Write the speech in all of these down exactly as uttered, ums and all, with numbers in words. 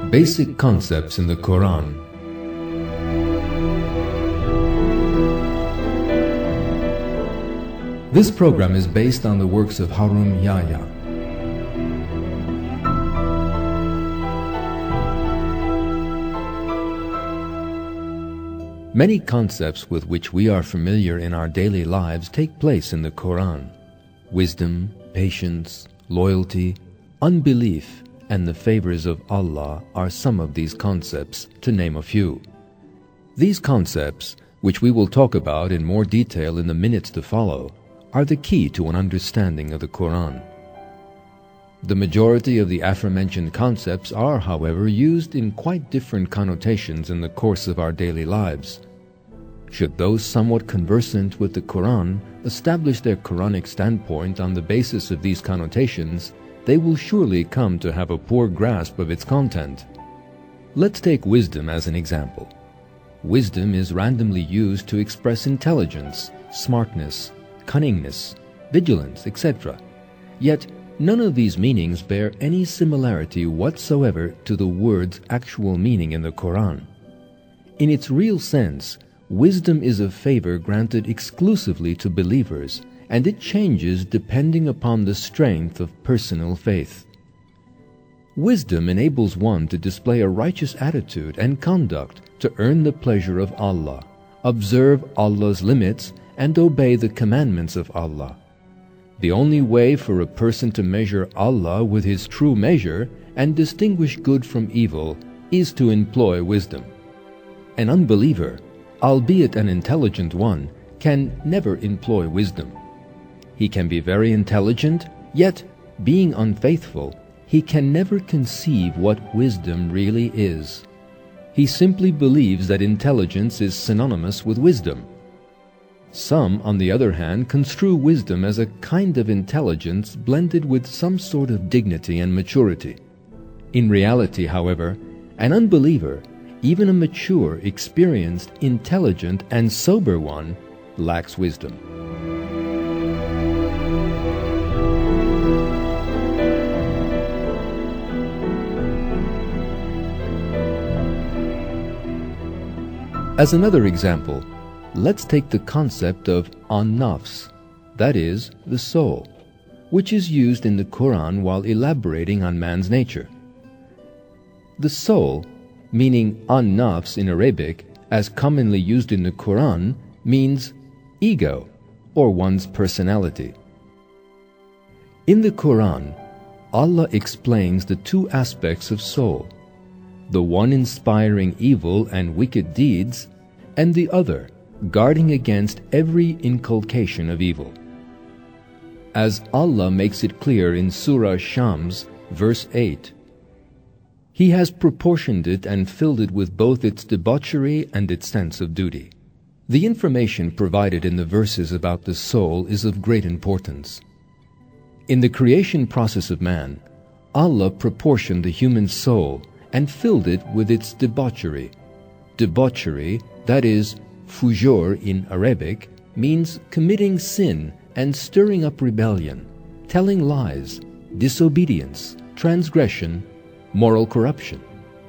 Basic Concepts in the Quran. This program is based on the works of Harun Yahya. Many concepts with which we are familiar in our daily lives take place in the Quran. Wisdom, patience, loyalty, unbelief, and the favors of Allah are some of these concepts, to name a few. These concepts, which we will talk about in more detail in the minutes to follow, are the key to an understanding of the Quran. The majority of the aforementioned concepts are, however, used in quite different connotations in the course of our daily lives. Should those somewhat conversant with the Quran establish their Quranic standpoint on the basis of these connotations, they will surely come to have a poor grasp of its content. Let's take wisdom as an example. Wisdom is randomly used to express intelligence, smartness, cunningness, vigilance, et cetera. Yet, none of these meanings bear any similarity whatsoever to the word's actual meaning in the Quran. In its real sense, wisdom is a favor granted exclusively to believers, and it changes depending upon the strength of personal faith. Wisdom enables one to display a righteous attitude and conduct to earn the pleasure of Allah, observe Allah's limits, and obey the commandments of Allah. The only way for a person to measure Allah with his true measure and distinguish good from evil is to employ wisdom. An unbeliever, albeit an intelligent one, can never employ wisdom. He can be very intelligent, yet, being unfaithful, he can never conceive what wisdom really is. He simply believes that intelligence is synonymous with wisdom. Some, on the other hand, construe wisdom as a kind of intelligence blended with some sort of dignity and maturity. In reality, however, an unbeliever, even a mature, experienced, intelligent, and sober one, lacks wisdom. As another example, let's take the concept of an-nafs, that is, the soul, which is used in the Quran while elaborating on man's nature. The soul, meaning an-nafs in Arabic, as commonly used in the Quran, means ego, or one's personality. In the Quran, Allah explains the two aspects of soul, the one inspiring evil and wicked deeds, and the other guarding against every inculcation of evil. As Allah makes it clear in Surah Shams, verse eight, He has proportioned it and filled it with both its debauchery and its sense of duty. The information provided in the verses about the soul is of great importance. In the creation process of man, Allah proportioned the human soul and filled it with its debauchery. Debauchery, that is, fujur in Arabic, means committing sin and stirring up rebellion, telling lies, disobedience, transgression, moral corruption.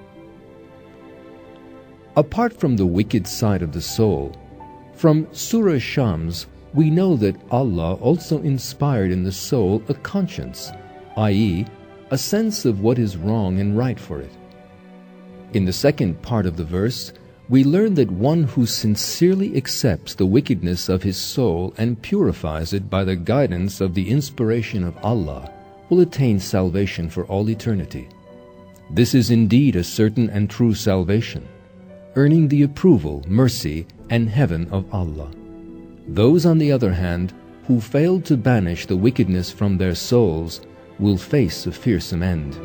Apart from the wicked side of the soul, from Surah Shams we know that Allah also inspired in the soul a conscience, that is, a sense of what is wrong and right for it. In the second part of the verse, we learn that one who sincerely accepts the wickedness of his soul and purifies it by the guidance of the inspiration of Allah will attain salvation for all eternity. This is indeed a certain and true salvation, earning the approval, mercy, and heaven of Allah. Those, on the other hand, who fail to banish the wickedness from their souls will face a fearsome end.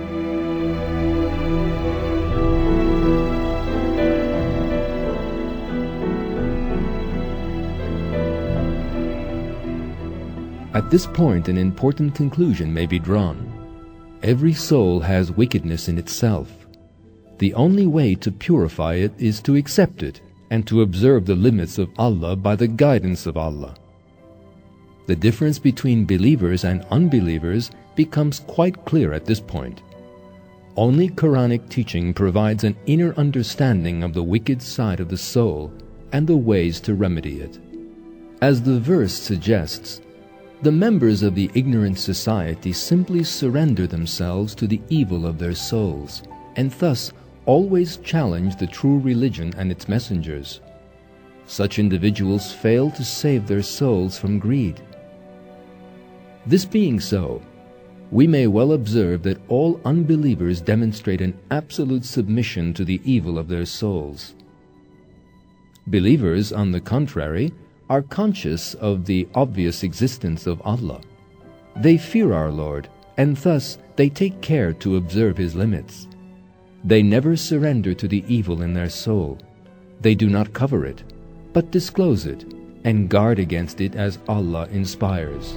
At this point, an important conclusion may be drawn. Every soul has wickedness in itself. The only way to purify it is to accept it and to observe the limits of Allah by the guidance of Allah. The difference between believers and unbelievers becomes quite clear at this point. Only Quranic teaching provides an inner understanding of the wicked side of the soul and the ways to remedy it. As the verse suggests, the members of the ignorant society simply surrender themselves to the evil of their souls, and thus always challenge the true religion and its messengers. Such individuals fail to save their souls from greed. This being so, we may well observe that all unbelievers demonstrate an absolute submission to the evil of their souls. Believers, on the contrary, are conscious of the obvious existence of Allah. They fear our Lord, and thus they take care to observe His limits. They never surrender to the evil in their soul. They do not cover it, but disclose it, and guard against it as Allah inspires.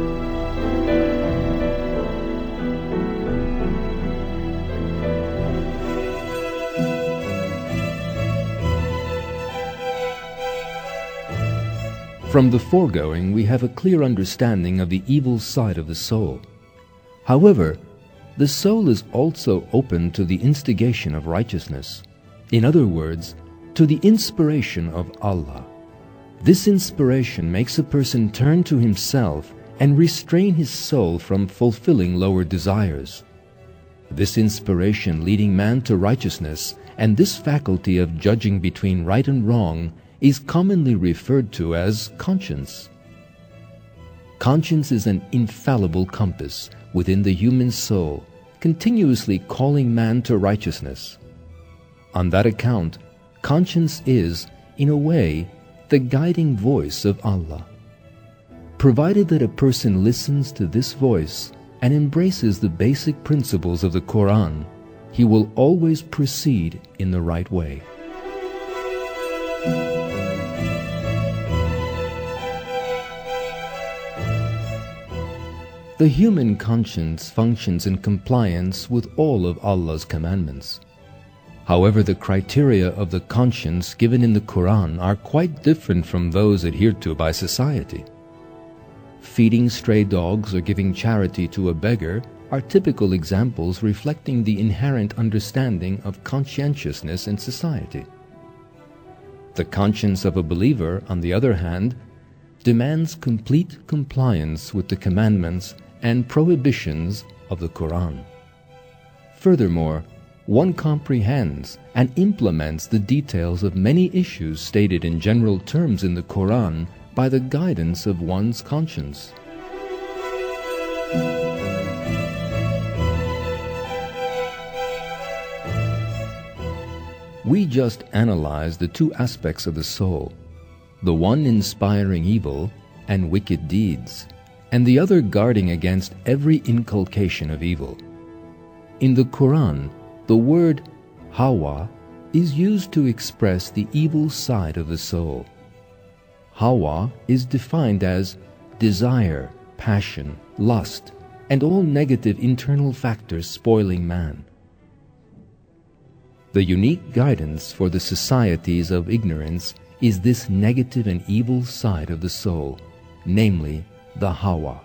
From the foregoing, we have a clear understanding of the evil side of the soul. However, the soul is also open to the instigation of righteousness. In other words, to the inspiration of Allah. This inspiration makes a person turn to himself and restrain his soul from fulfilling lower desires. This inspiration leading man to righteousness, and this faculty of judging between right and wrong, is commonly referred to as conscience. Conscience is an infallible compass within the human soul, continuously calling man to righteousness. On that account, conscience is, in a way, the guiding voice of Allah. Provided that a person listens to this voice and embraces the basic principles of the Quran, he will always proceed in the right way. The human conscience functions in compliance with all of Allah's commandments. However, the criteria of the conscience given in the Quran are quite different from those adhered to by society. Feeding stray dogs or giving charity to a beggar are typical examples reflecting the inherent understanding of conscientiousness in society. The conscience of a believer, on the other hand, demands complete compliance with the commandments and prohibitions of the Quran. Furthermore, one comprehends and implements the details of many issues stated in general terms in the Quran by the guidance of one's conscience. We just analyzed the two aspects of the soul, the one inspiring evil and wicked deeds, and the other guarding against every inculcation of evil. In the Quran, the word Hawa is used to express the evil side of the soul. Hawa is defined as desire, passion, lust, and all negative internal factors spoiling man. The unique guidance for the societies of ignorance is this negative and evil side of the soul, namely the Hawa.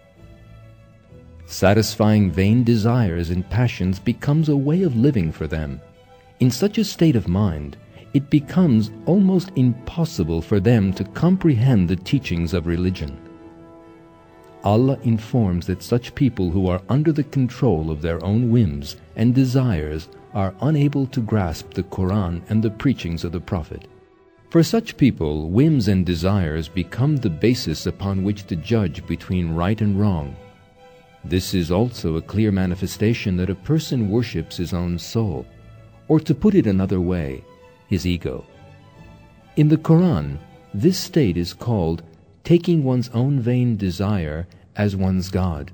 Satisfying vain desires and passions becomes a way of living for them. In such a state of mind, it becomes almost impossible for them to comprehend the teachings of religion. Allah informs that such people who are under the control of their own whims and desires are unable to grasp the Quran and the preachings of the Prophet. For such people, whims and desires become the basis upon which to judge between right and wrong. This is also a clear manifestation that a person worships his own soul, or to put it another way, his ego. In the Quran, this state is called taking one's own vain desire as one's God.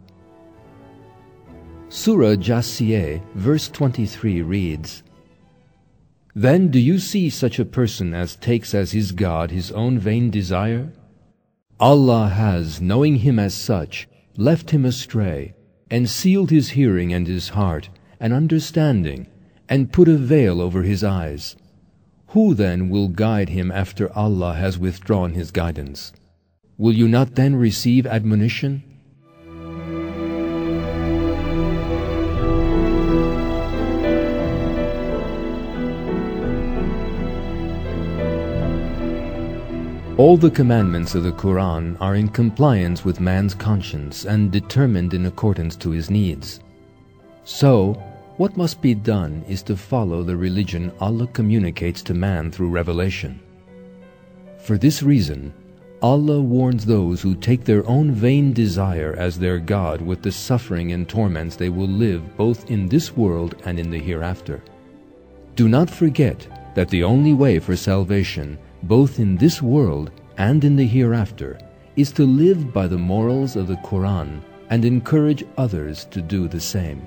Surah Jasiyah, verse twenty-three reads, "Then do you see such a person as takes as his God his own vain desire? Allah has, knowing him as such, left him astray, and sealed his hearing and his heart, and understanding, and put a veil over his eyes. Who then will guide him after Allah has withdrawn his guidance? Will you not then receive admonition?" All the commandments of the Quran are in compliance with man's conscience and determined in accordance to his needs. So, what must be done is to follow the religion Allah communicates to man through revelation. For this reason, Allah warns those who take their own vain desire as their God with the suffering and torments they will live both in this world and in the hereafter. Do not forget that the only way for salvation, both in this world and in the hereafter, is to live by the morals of the Quran and encourage others to do the same.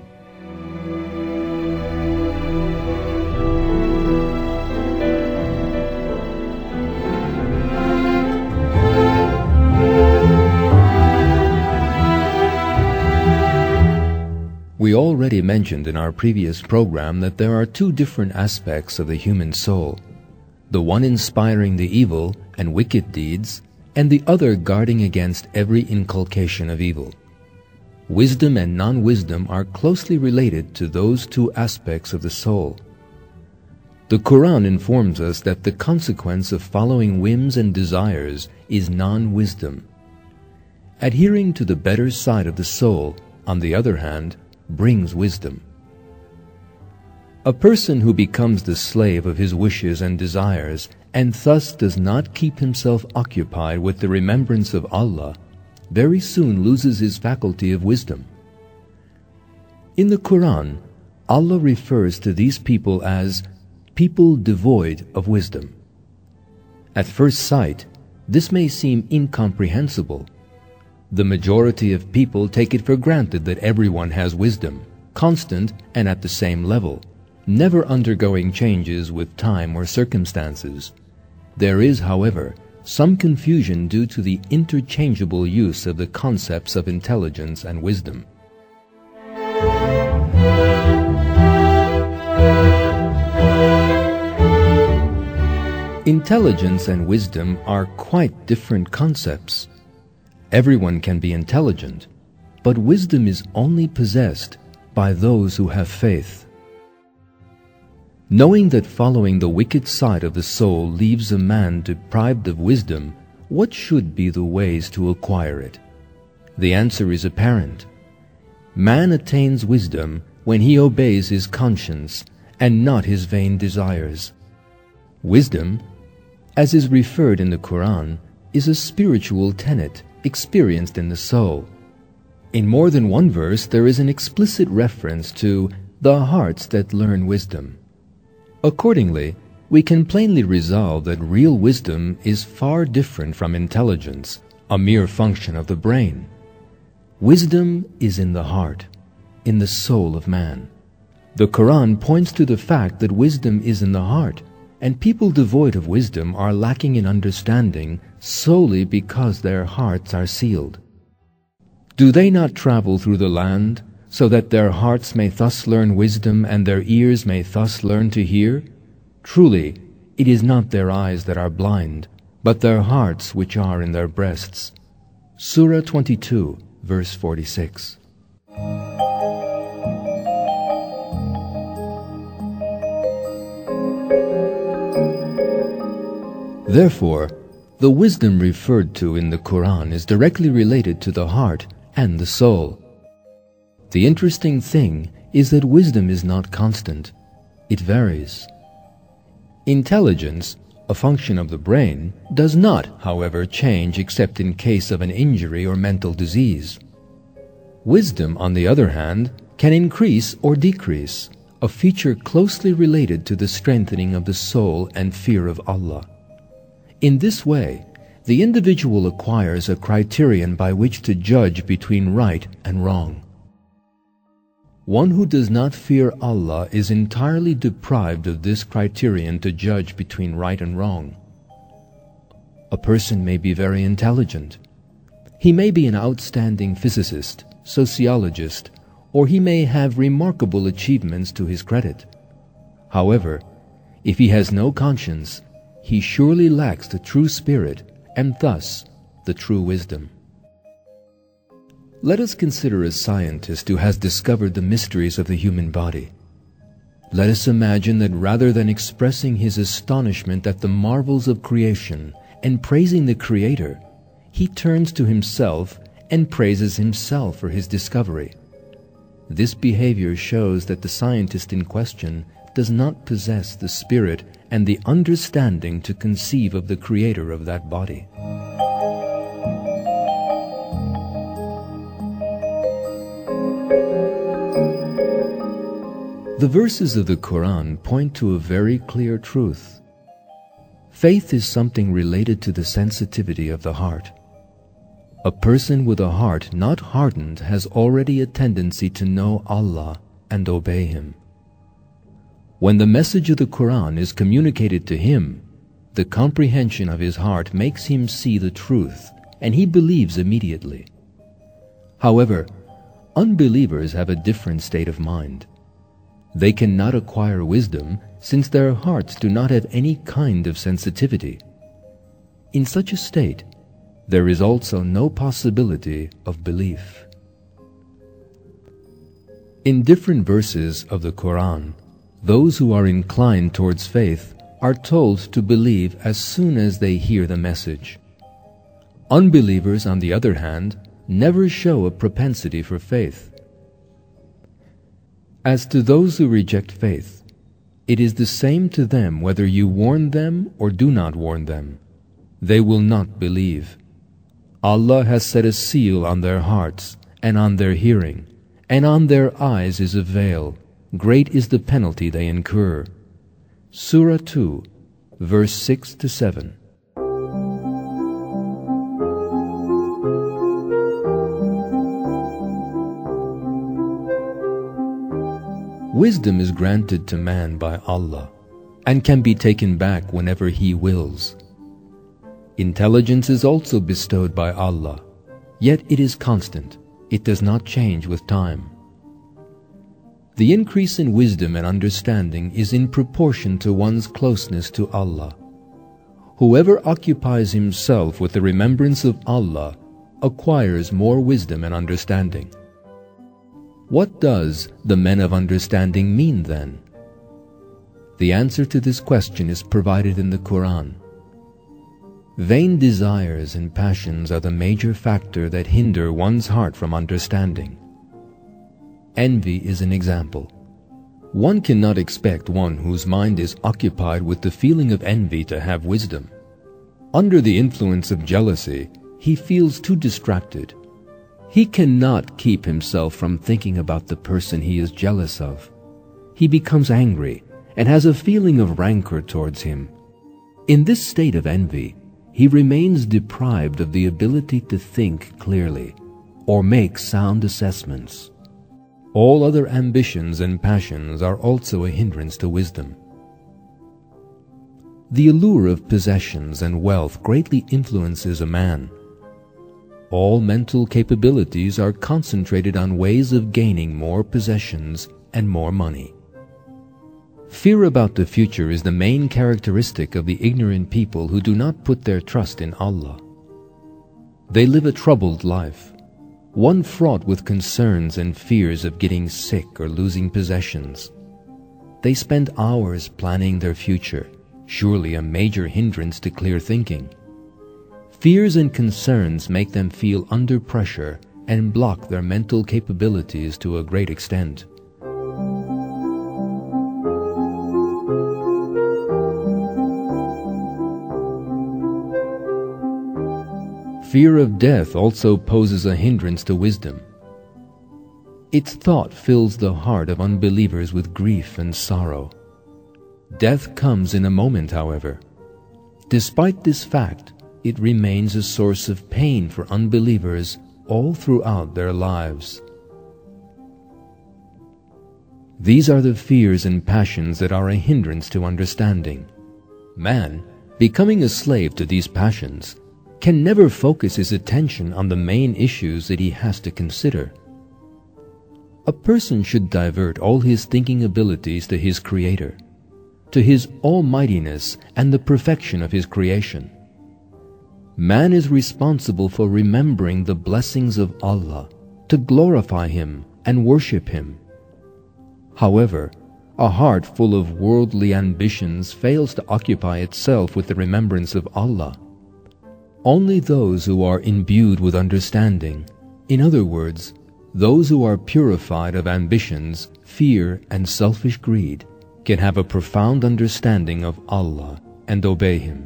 We already mentioned in our previous program that there are two different aspects of the human soul, the one inspiring the evil and wicked deeds, and the other guarding against every inculcation of evil. Wisdom and non-wisdom are closely related to those two aspects of the soul. The Quran informs us that the consequence of following whims and desires is non-wisdom. Adhering to the better side of the soul, on the other hand, brings wisdom. A person who becomes the slave of his wishes and desires and thus does not keep himself occupied with the remembrance of Allah very soon loses his faculty of wisdom. In the Quran, Allah refers to these people as people devoid of wisdom. At first sight, this may seem incomprehensible. The majority of people take it for granted that everyone has wisdom, constant and at the same level, never undergoing changes with time or circumstances. There is, however, some confusion due to the interchangeable use of the concepts of intelligence and wisdom. Intelligence and wisdom are quite different concepts. Everyone can be intelligent, but wisdom is only possessed by those who have faith. Knowing that following the wicked side of the soul leaves a man deprived of wisdom, what should be the ways to acquire it? The answer is apparent. Man attains wisdom when he obeys his conscience and not his vain desires. Wisdom, as is referred in the Quran, is a spiritual tenet experienced in the soul. In more than one verse there is an explicit reference to the hearts that learn wisdom. Accordingly, we can plainly resolve that real wisdom is far different from intelligence, a mere function of the brain. Wisdom is in the heart, in the soul of man. The Quran points to the fact that wisdom is in the heart, and people devoid of wisdom are lacking in understanding solely because their hearts are sealed. Do they not travel through the land, so that their hearts may thus learn wisdom and their ears may thus learn to hear? Truly, it is not their eyes that are blind, but their hearts which are in their breasts. Surah twenty-two, verse forty-six. Therefore, the wisdom referred to in the Quran is directly related to the heart and the soul. The interesting thing is that wisdom is not constant. It varies. Intelligence, a function of the brain, does not, however, change except in case of an injury or mental disease. Wisdom, on the other hand, can increase or decrease, a feature closely related to the strengthening of the soul and fear of Allah. In this way, the individual acquires a criterion by which to judge between right and wrong. One who does not fear Allah is entirely deprived of this criterion to judge between right and wrong. A person may be very intelligent. He may be an outstanding physicist, sociologist, or he may have remarkable achievements to his credit. However, if he has no conscience, he surely lacks the true spirit and thus the true wisdom. Let us consider a scientist who has discovered the mysteries of the human body. Let us imagine that rather than expressing his astonishment at the marvels of creation and praising the Creator, he turns to himself and praises himself for his discovery. This behavior shows that the scientist in question does not possess the spirit and the understanding to conceive of the Creator of that body. The verses of the Quran point to a very clear truth. Faith is something related to the sensitivity of the heart. A person with a heart not hardened has already a tendency to know Allah and obey Him. When the message of the Quran is communicated to him, the comprehension of his heart makes him see the truth, and he believes immediately. However, unbelievers have a different state of mind. They cannot acquire wisdom since their hearts do not have any kind of sensitivity. In such a state, there is also no possibility of belief. In different verses of the Quran, those who are inclined towards faith are told to believe as soon as they hear the message. Unbelievers, on the other hand, never show a propensity for faith. As to those who reject faith, it is the same to them whether you warn them or do not warn them. They will not believe. Allah has set a seal on their hearts and on their hearing, and on their eyes is a veil. Great is the penalty they incur. Surah two, verse six to seven. Wisdom is granted to man by Allah and can be taken back whenever He wills. Intelligence is also bestowed by Allah, yet it is constant. It does not change with time. The increase in wisdom and understanding is in proportion to one's closeness to Allah. Whoever occupies himself with the remembrance of Allah acquires more wisdom and understanding. What does the men of understanding mean then? The answer to this question is provided in the Quran. Vain desires and passions are the major factor that hinder one's heart from understanding. Envy is an example. One cannot expect one whose mind is occupied with the feeling of envy to have wisdom. Under the influence of jealousy, he feels too distracted. He cannot keep himself from thinking about the person he is jealous of. He becomes angry and has a feeling of rancor towards him. In this state of envy, he remains deprived of the ability to think clearly or make sound assessments. All other ambitions and passions are also a hindrance to wisdom. The allure of possessions and wealth greatly influences a man. All mental capabilities are concentrated on ways of gaining more possessions and more money. Fear about the future is the main characteristic of the ignorant people who do not put their trust in Allah. They live a troubled life, one fraught with concerns and fears of getting sick or losing possessions. They spend hours planning their future, surely a major hindrance to clear thinking. Fears and concerns make them feel under pressure and block their mental capabilities to a great extent. Fear of death also poses a hindrance to wisdom. Its thought fills the heart of unbelievers with grief and sorrow. Death comes in a moment, however. Despite this fact, it remains a source of pain for unbelievers all throughout their lives. These are the fears and passions that are a hindrance to understanding. Man, becoming a slave to these passions, can never focus his attention on the main issues that he has to consider. A person should divert all his thinking abilities to his Creator, to His almightiness and the perfection of His creation. Man is responsible for remembering the blessings of Allah, to glorify Him and worship Him. However, a heart full of worldly ambitions fails to occupy itself with the remembrance of Allah. Only those who are imbued with understanding, in other words, those who are purified of ambitions, fear, and selfish greed, can have a profound understanding of Allah and obey Him.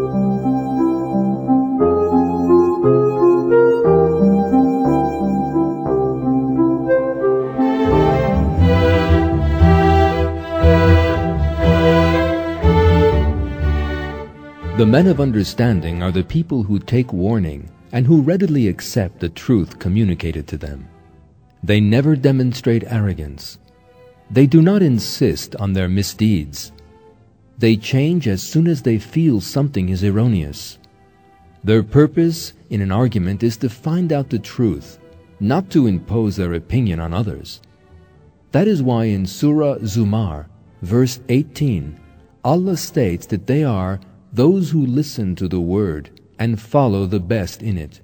The men of understanding are the people who take warning and who readily accept the truth communicated to them. They never demonstrate arrogance. They do not insist on their misdeeds. They change as soon as they feel something is erroneous. Their purpose in an argument is to find out the truth, not to impose their opinion on others. That is why in Surah Zumar, verse eighteen, Allah states that they are those who listen to the word and follow the best in it.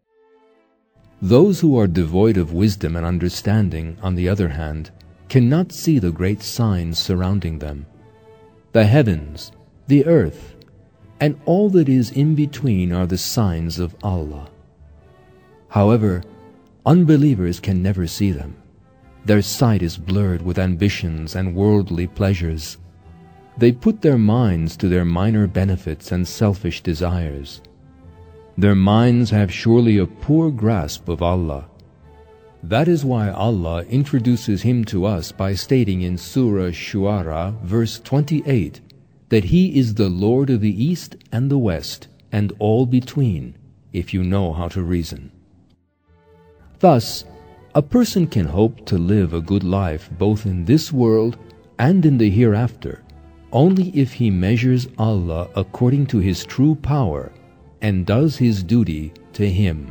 Those who are devoid of wisdom and understanding, on the other hand, cannot see the great signs surrounding them. The heavens, the earth, and all that is in between are the signs of Allah. However, unbelievers can never see them. Their sight is blurred with ambitions and worldly pleasures. They put their minds to their minor benefits and selfish desires. Their minds have surely a poor grasp of Allah. That is why Allah introduces Him to us by stating in Surah Shu'ara, verse twenty-eight, that He is the Lord of the East and the West, and all between, if you know how to reason. Thus, a person can hope to live a good life both in this world and in the hereafter, only if he measures Allah according to His true power and does his duty to Him.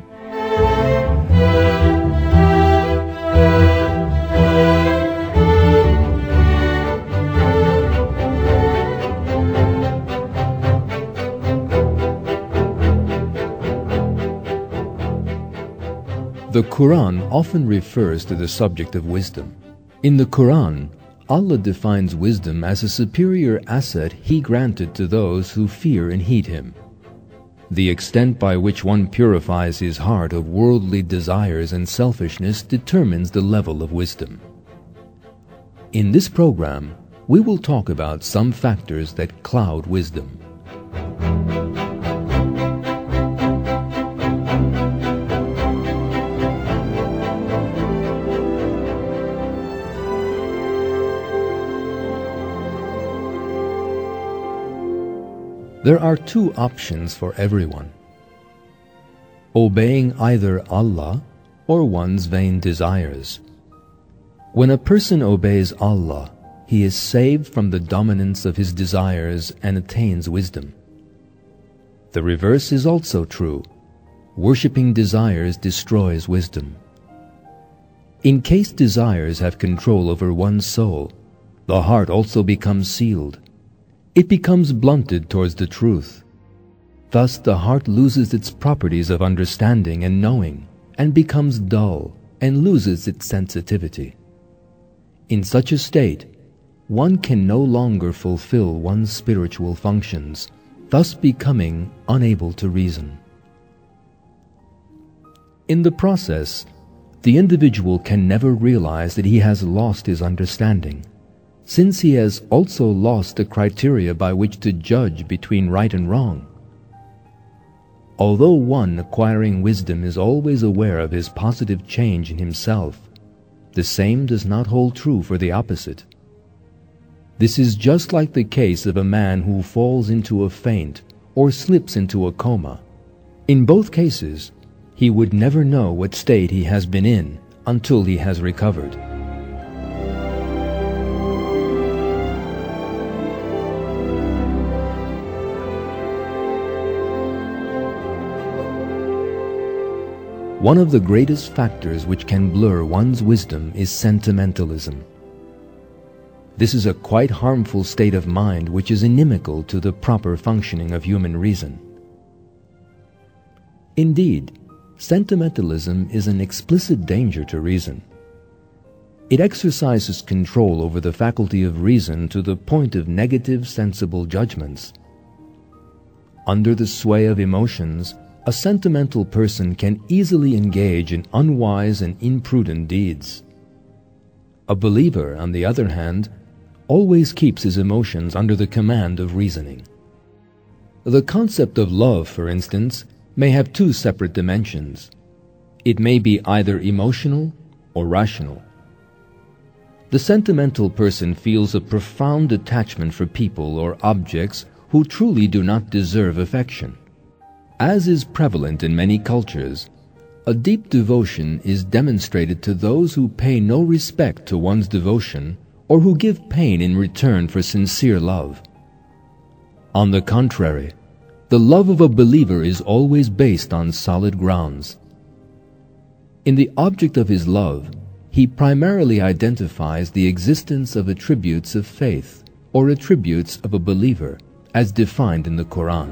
The Quran often refers to the subject of wisdom. In the Quran, Allah defines wisdom as a superior asset He granted to those who fear and heed Him. The extent by which one purifies his heart of worldly desires and selfishness determines the level of wisdom. In this program, we will talk about some factors that cloud wisdom. There are two options for everyone: obeying either Allah or one's vain desires. When a person obeys Allah, he is saved from the dominance of his desires and attains wisdom. The reverse is also true. Worshipping desires destroys wisdom. In case desires have control over one's soul, the heart also becomes sealed. It becomes blunted towards the truth. Thus the heart loses its properties of understanding and knowing, and becomes dull, and loses its sensitivity. In such a state, one can no longer fulfill one's spiritual functions, thus becoming unable to reason. In the process, the individual can never realize that he has lost his understanding, since he has also lost the criteria by which to judge between right and wrong. Although one acquiring wisdom is always aware of his positive change in himself, the same does not hold true for the opposite. This is just like the case of a man who falls into a faint or slips into a coma. In both cases, he would never know what state he has been in until he has recovered. One of the greatest factors which can blur one's wisdom is sentimentalism. This is a quite harmful state of mind which is inimical to the proper functioning of human reason. Indeed, sentimentalism is an explicit danger to reason. It exercises control over the faculty of reason to the point of negative sensible judgments. Under the sway of emotions, a sentimental person can easily engage in unwise and imprudent deeds. A believer, on the other hand, always keeps his emotions under the command of reasoning. The concept of love, for instance, may have two separate dimensions. It may be either emotional or rational. The sentimental person feels a profound attachment for people or objects who truly do not deserve affection. As is prevalent in many cultures, a deep devotion is demonstrated to those who pay no respect to one's devotion or who give pain in return for sincere love. On the contrary, the love of a believer is always based on solid grounds. In the object of his love, he primarily identifies the existence of attributes of faith or attributes of a believer, as defined in the Quran.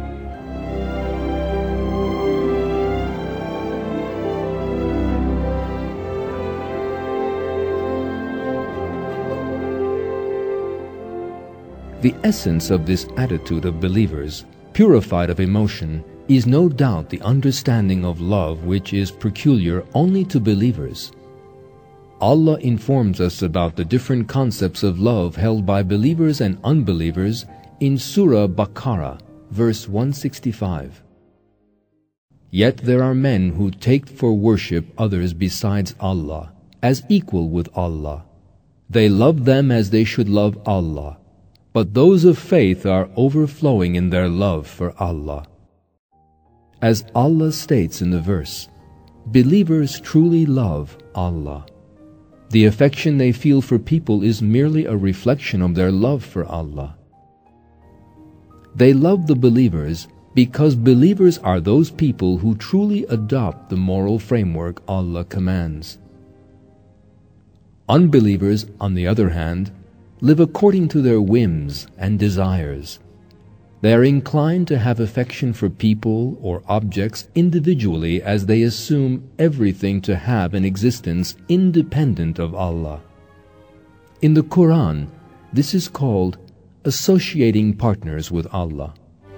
The essence of this attitude of believers, purified of emotion, is no doubt the understanding of love which is peculiar only to believers. Allah informs us about the different concepts of love held by believers and unbelievers in Surah Baqarah, verse one sixty-five. Yet there are men who take for worship others besides Allah, as equal with Allah. They love them as they should love Allah. But those of faith are overflowing in their love for Allah. As Allah states in the verse, believers truly love Allah. The affection they feel for people is merely a reflection of their love for Allah. They love the believers because believers are those people who truly adopt the moral framework Allah commands. Unbelievers, on the other hand, live according to their whims and desires. They are inclined to have affection for people or objects individually as they assume everything to have an existence independent of Allah. In the Quran, this is called associating partners with Allah.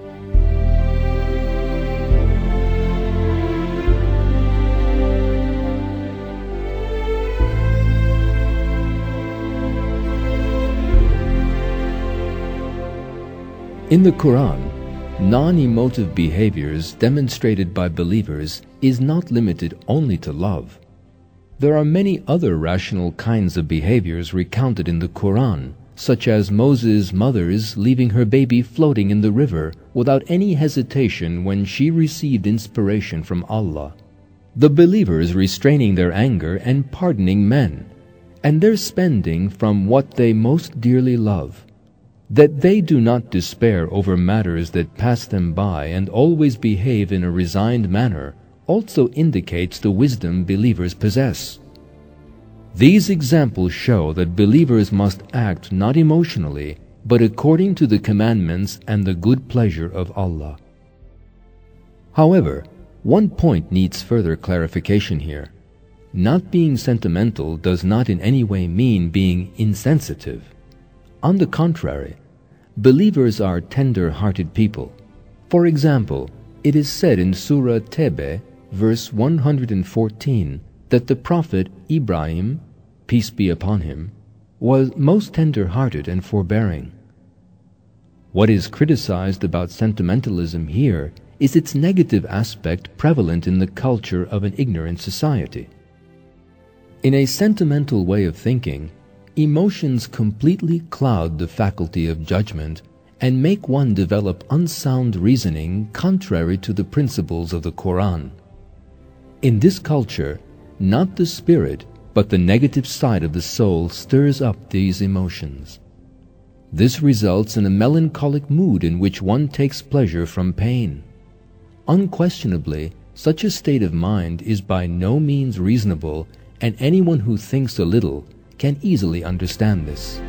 In the Quran, non-emotive behaviors demonstrated by believers is not limited only to love. There are many other rational kinds of behaviors recounted in the Quran, such as Moses' mother's leaving her baby floating in the river without any hesitation when she received inspiration from Allah, the believers restraining their anger and pardoning men, and their spending from what they most dearly love. That they do not despair over matters that pass them by and always behave in a resigned manner also indicates the wisdom believers possess. These examples show that believers must act not emotionally, but according to the commandments and the good pleasure of Allah. However, one point needs further clarification here. Not being sentimental does not in any way mean being insensitive. On the contrary, believers are tender-hearted people. For example, it is said in Surah Tebe, verse one hundred fourteen, that the Prophet Ibrahim, peace be upon him, was most tender-hearted and forbearing. What is criticized about sentimentalism here is its negative aspect prevalent in the culture of an ignorant society. In a sentimental way of thinking, emotions completely cloud the faculty of judgment and make one develop unsound reasoning contrary to the principles of the Quran. In this culture, not the spirit, but the negative side of the soul stirs up these emotions. This results in a melancholic mood in which one takes pleasure from pain. Unquestionably, such a state of mind is by no means reasonable, and anyone who thinks a little can easily understand this.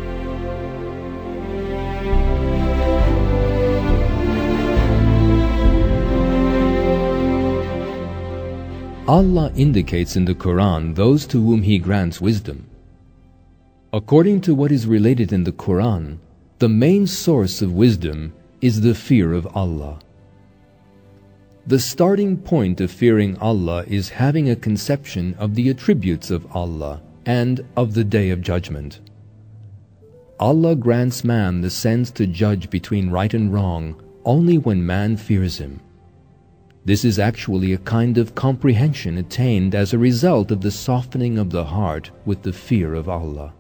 Allah indicates in the Quran those to whom He grants wisdom. According to what is related in the Quran, the main source of wisdom is the fear of Allah. The starting point of fearing Allah is having a conception of the attributes of Allah and of the Day of Judgment. Allah grants man the sense to judge between right and wrong only when man fears Him. This is actually a kind of comprehension attained as a result of the softening of the heart with the fear of Allah.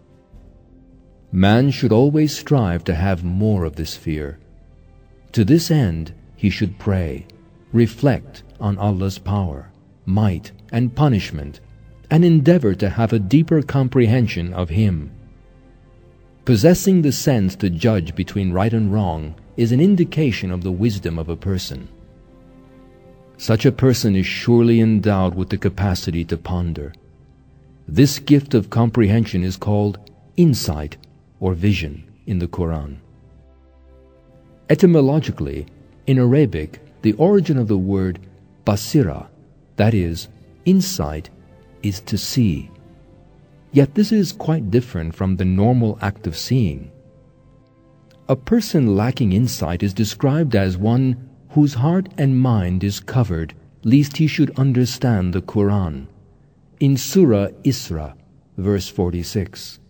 Man should always strive to have more of this fear. To this end, he should pray, reflect on Allah's power, might, and punishment, and endeavor to have a deeper comprehension of Him. Possessing the sense to judge between right and wrong is an indication of the wisdom of a person. Such a person is surely endowed with the capacity to ponder. This gift of comprehension is called insight or vision in the Quran. Etymologically, in Arabic, the origin of the word basira, that is, insight, is to see. Yet this is quite different from the normal act of seeing. A person lacking insight is described as one whose heart and mind is covered, lest he should understand the Quran. In Surah Isra, verse forty-six.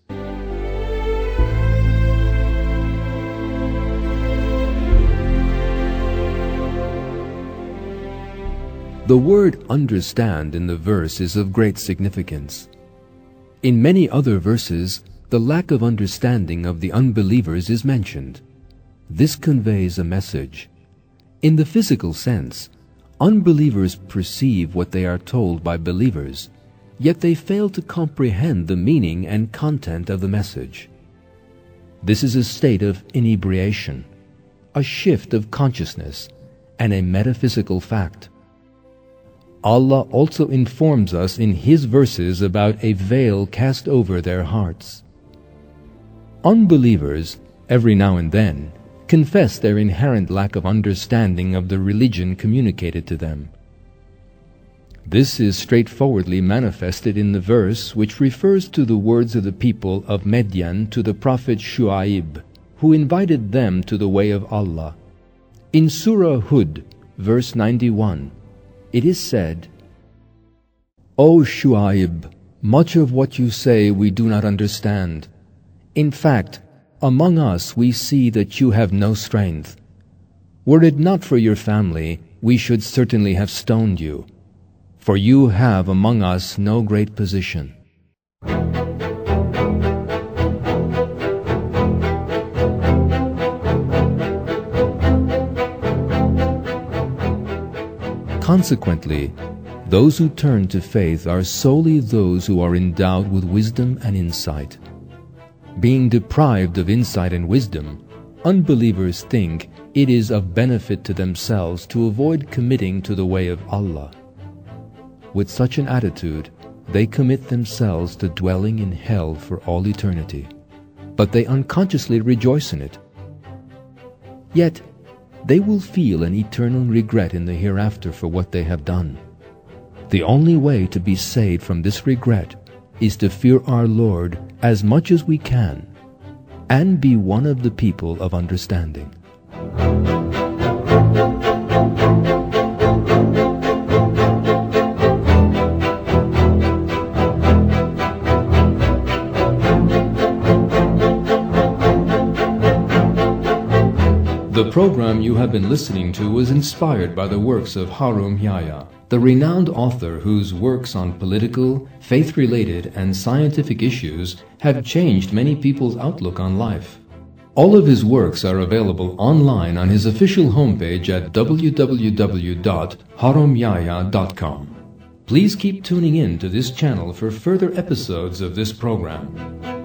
The word understand in the verse is of great significance. In many other verses, the lack of understanding of the unbelievers is mentioned. This conveys a message. In the physical sense, unbelievers perceive what they are told by believers, yet they fail to comprehend the meaning and content of the message. This is a state of inebriation, a shift of consciousness, and a metaphysical fact. Allah also informs us in His verses about a veil cast over their hearts. Unbelievers, every now and then, confess their inherent lack of understanding of the religion communicated to them. This is straightforwardly manifested in the verse which refers to the words of the people of Midian to the prophet Shu'aib, who invited them to the way of Allah. In Surah Hud, verse ninety-one, it is said, O Shu'aib, much of what you say we do not understand. In fact, among us we see that you have no strength. Were it not for your family, we should certainly have stoned you, for you have among us no great position. Consequently, those who turn to faith are solely those who are endowed with wisdom and insight. Being deprived of insight and wisdom, unbelievers think it is of benefit to themselves to avoid committing to the way of Allah. With such an attitude, they commit themselves to dwelling in hell for all eternity, but they unconsciously rejoice in it. Yet, they will feel an eternal regret in the hereafter for what they have done. The only way to be saved from this regret is to fear our Lord as much as we can and be one of the people of understanding. The program you have been listening to was inspired by the works of Harum Yahya, the renowned author whose works on political, faith-related, and scientific issues have changed many people's outlook on life. All of his works are available online on his official homepage at w w w dot harum yahya dot com. Please keep tuning in to this channel for further episodes of this program.